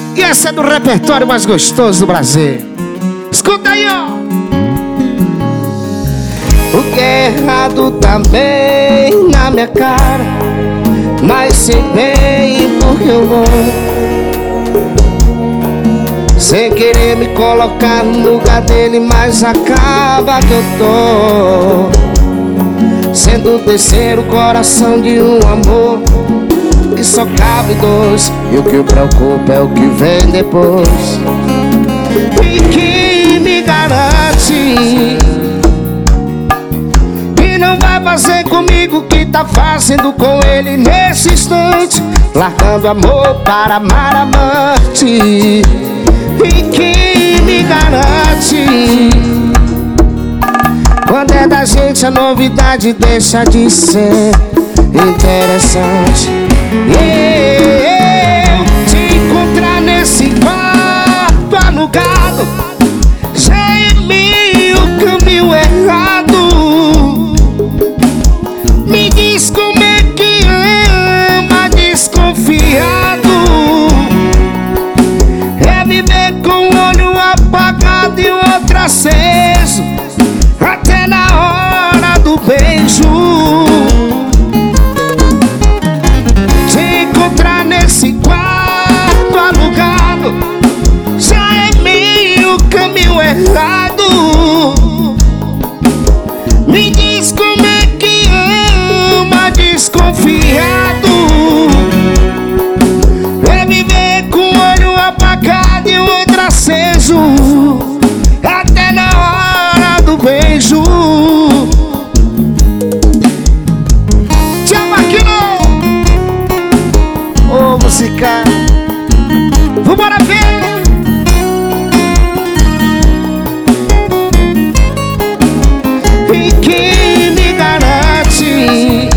E essa é do repertório mais gostoso do Brasil. Escuta aí, ó. O que é errado também na minha cara, mas sei bem porque eu vou, sem querer me colocar no lugar dele, mas acaba que eu tô sendo o terceiro coração de um amor que só cabe dois. E o que o preocupa é o que vem depois. E que me garante que não vai fazer comigo o que tá fazendo com ele nesse instante, largando amor para amar amante. E que me garante quando é da gente a novidade deixa de ser interessante. Eu te encontrar nesse quarto alugado já é meio caminho errado. Me diz como é que ama desconfiado. É viver com o olho apagado e o outro aceso até na hora do beijo. Te encontrar nesse quarto alugado já é meio caminho errado. Me diz como é que ama desconfiado. É viver com o olho apagado e o outro aceso até na hora do beijo. Tchau, Marquinho! Ô, música. Vambora ver! E que me garante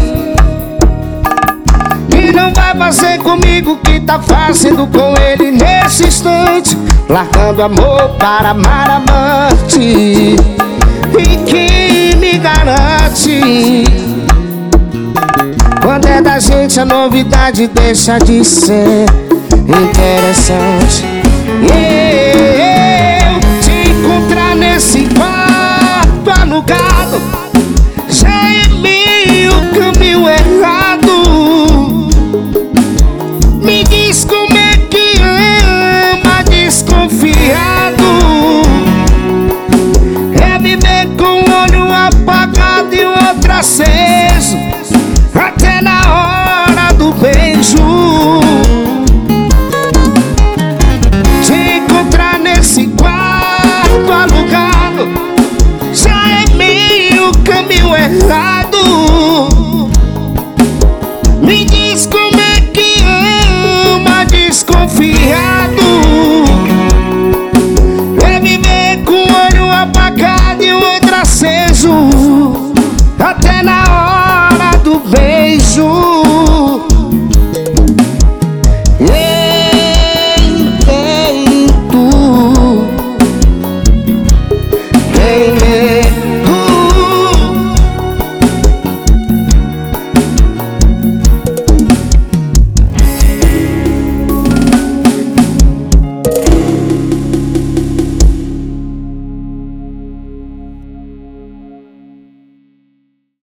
que não vai fazer comigo o que tá fazendo com ele nesse instante, largando amor para amar amante. E que me garante quando é da gente a novidade deixa de ser interessante. Eu te encontrar nesse quarto alugado já é meio caminho errado. Me diz como é que ama desconfiado. É viver com o olho apagado e o outro aceso até na hora do beijo. Te encontrar nesse quarto alugado já é meio caminho errado. Me diz como é que ama desconfiado. É viver com o olho apagado e o outro aceso até na hora do beijo.